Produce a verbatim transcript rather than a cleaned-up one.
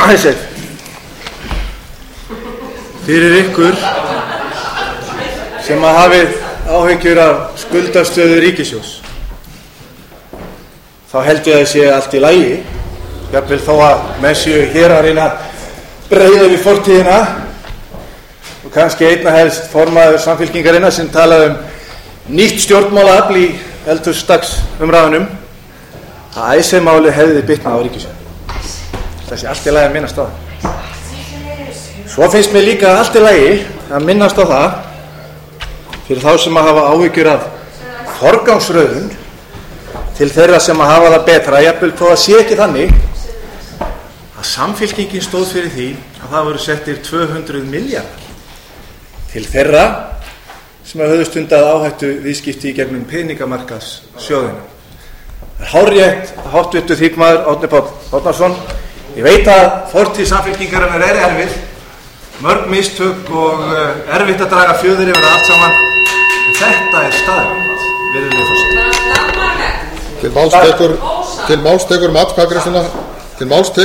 Æsef, fyrir ykkur sem að hafið áhyggjur af skuldastöðu ríkissjóðs, þá held ég að sé allt í lagi, jafnvel þó að menn séu hér að reyna að breiða við fortíðina og kannski einna helst formaður Samfylkingarinnar sem talaði um nýtt stjórnmálaafl í eldhúsdagsumræðunum að Icesave-málið hefði bitnað á ríkissjóði. Það sé allt í lagi að minnast á það. Svo finnst mér líka allt í lagi að minnast á það fyrir þá sem að hafa áhyggjur af forgangsröðun til þeirra sem að hafa það betra, jafnvel þó að sé ekki þannig að Samfylkingin stóð fyrir því að það voru settir tvö hundruð milljarðar til þeirra sem að höfðu stundað áhættu viðskipti í gegnum peningamarkaðssjóðina. Það er hárrétt háttvirtur þingmaður Árni Páll Árnason. Ég veit að fortíð Samfylkingarinnar er erfið, mörg mistök og erfitt að draga fjöður yfir allt saman, en þetta er staðreynd, virðulegi forseti. Til máls tekur, til máls tekur um atkvæðagreiðsluna, til máls tekur